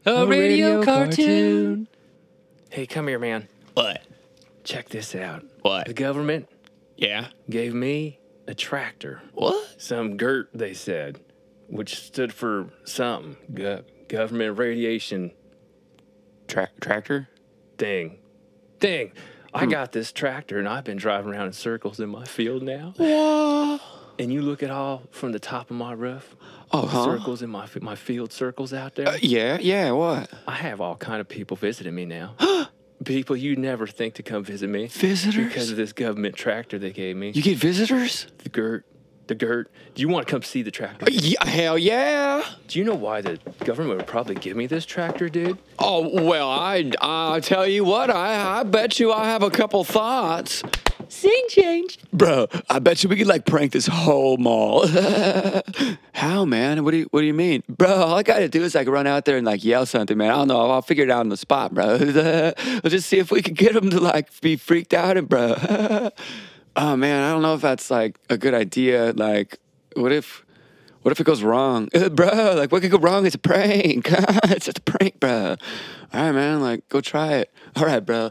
A radio cartoon. Hey, come here, man. What? Check this out. What? The government Yeah? gave me a tractor. What? Some GERT, they said, which stood for something. Government radiation Tractor? thing. I got this tractor, and I've been driving around in circles in my field now. What? And you look at all from the top of my roof. Oh, huh? Circles in my field circles out there. Yeah, what? I have all kind of people visiting me now. People you never think to come visit me. Visitors? Because of this government tractor they gave me. You get visitors? The GERT. Do you want to come see the tractor? Yeah, hell yeah. Do you know why the government would probably give me this tractor, dude? Oh, well, I tell you what, I bet you I have a couple thoughts. Scene change. Bro, I bet you we could like prank this whole mall. How, man? What do you mean? Bro, all I gotta do is like run out there and like yell something, man. I don't know. I'll figure it out on the spot, bro. We'll just see if we can get them to like be freaked out and bro. Oh man, I don't know if that's like a good idea. Like, what if it goes wrong? Bro, like what could go wrong? It's a prank. It's just a prank, bro. All right, man, like go try it. All right, bro.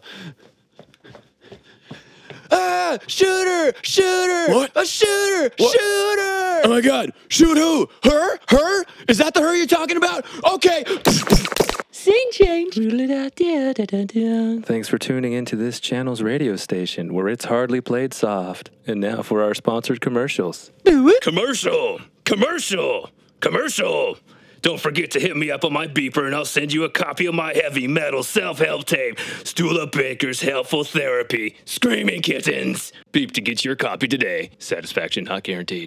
Ah! Shooter! What? A shooter! What? Shooter! Oh my God! Shoot who? Her? Her? Is that the her you're talking about? Okay. Scene change. Thanks for tuning into this channel's radio station where it's hardly played soft. And now for our sponsored commercials. Commercial. Don't forget to hit me up on my beeper and I'll send you a copy of my heavy metal self-help tape, Stula Baker's Helpful Therapy, Screaming Kittens. Beep to get your copy today. Satisfaction not guaranteed.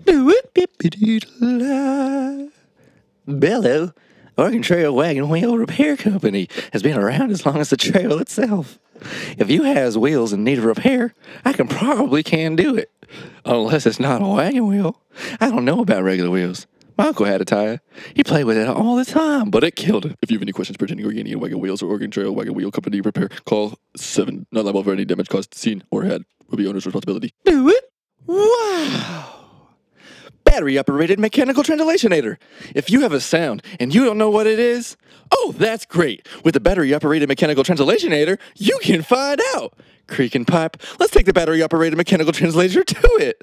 Bello, Oregon Trail Wagon Wheel Repair Company, has been around as long as the trail itself. If you has wheels in need of repair, I can do it. Unless it's not a wagon wheel. I don't know about regular wheels. My uncle had a tire. He played with it all the time, but it killed him. If you have any questions pertaining Organian wagon wheels or Oregon Trail Wagon Wheel Company repair, call 7. Not liable for any damage caused, seen, or had. Will be owner's responsibility. Do it? Wow! Battery-operated mechanical translationator. If you have a sound and you don't know what it is, oh, that's great. With the battery-operated mechanical translationator, you can find out. Creak and pipe. Let's take the battery-operated mechanical translator to it.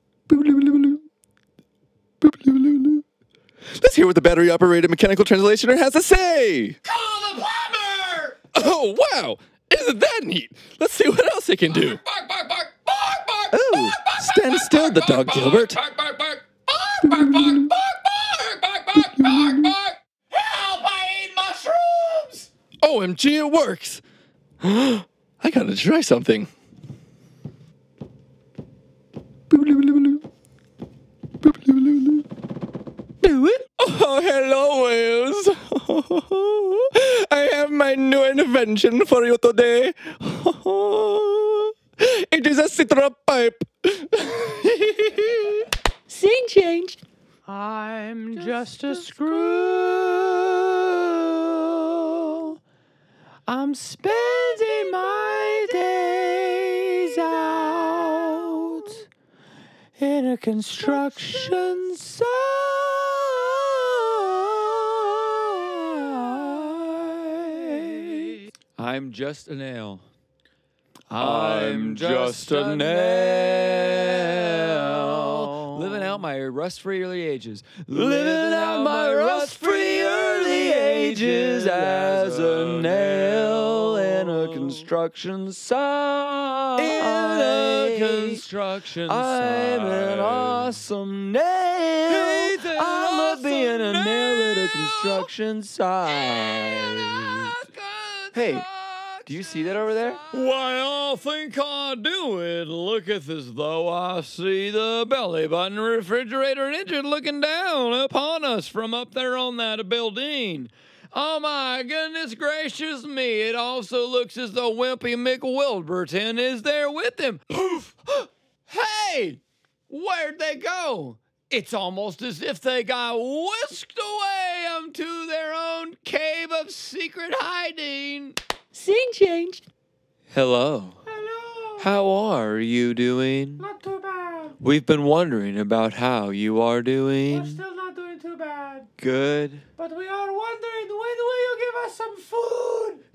Let's hear what the battery-operated mechanical translationer has to say. Call the plumber! Oh, wow! Isn't that neat? Let's see what else it can do. Bark, bark, bark, bark, bark, Oh, stand still, the dog, Gilbert. bark, bark, bark, bark, bark, bark, bark, bark, bark, bark, bark. Help, I eat mushrooms! OMG, it works. I gotta try something. Do it? Oh, hello, Wales. I have my new invention for you today. It is a citra pipe. Scene change. I'm just a screw. I'm spending my days out in a construction site. I'm just a nail. I'm just a nail. Living out my rust-free early ages. Living out my rust-free early ages as a nail in a construction site. In a construction I'm an awesome nail. He's an I love being a awesome nail at a nail. construction site. Hey, do you see that over there? Why, I think I do. It looketh as though I see the belly button refrigerator and engine looking down upon us from up there on that building. Oh my goodness gracious me. It also looks as though Wimpy Mick Wilburton is there with him. Hey! Where'd they go? It's almost as if they got whisked away unto their own cave of secret hiding. Scene change. Hello. Hello. How are you doing? Not too bad. We've been wondering about how you are We're doing. still not doing too bad. Good. But we are wondering, when will you give us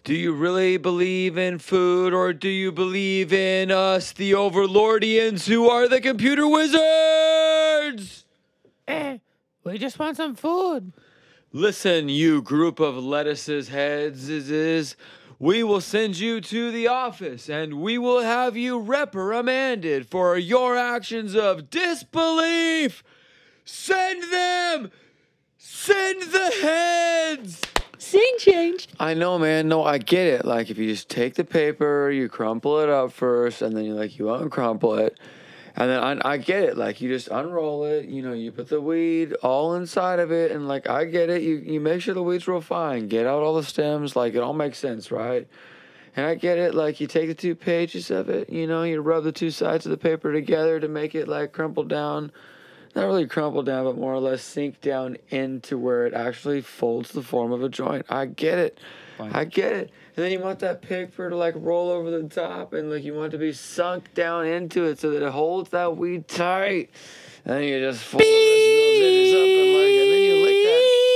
Do you really believe in food, or do you believe in us, the Overlordians, who are the computer wizards? We just want some food. Listen, you group of lettuces heads, we will send you to the office, and we will have you reprimanded for your actions of disbelief. Send them! Send the heads! Scene change. I know, man. No, I get it. Like, if you just take the paper, you crumple it up first, and then you uncrumple it. And then I get it. Like, you just unroll it. You know, you put the weed all inside of it. And, like, I get it. You make sure the weed's real fine. Get out all the stems. Like, it all makes sense, right? And I get it. Like, you take the 2 pages of it. You know, you rub the 2 sides of the paper together to make it, like, crumple down. Not really crumple down, but more or less sink down into where it actually folds the form of a joint. I get it. Fine. I get it. And then you want that paper to like roll over the top, and like you want it to be sunk down into it so that it holds that weed tight. And then you just fold the rest of those edges up and then you lick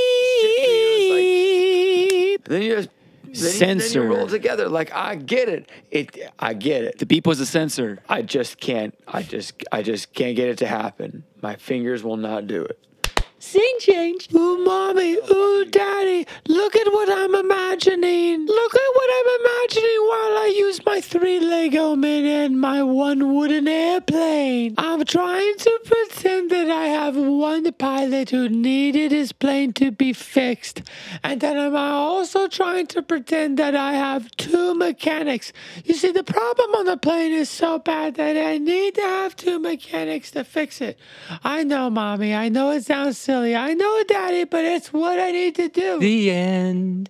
that shit till you're just like, then you roll together. Like, I get it. I get it. The beep was a censor. I just can't get it to happen. My fingers will not do it. Scene change. Ooh, mommy. Ooh, daddy. Look at what I'm imagining. Look at what I'm imagining while I use my 3 Lego men and my 1 wooden airplane. I'm trying to pretend that I have 1 pilot who needed his plane to be fixed. And then I'm also trying to pretend that I have 2 mechanics. You see, the problem on the plane is so bad that I need to have 2 mechanics to fix it. I know, mommy. I know it sounds silly. I know, daddy, but it's what I need to do. The end.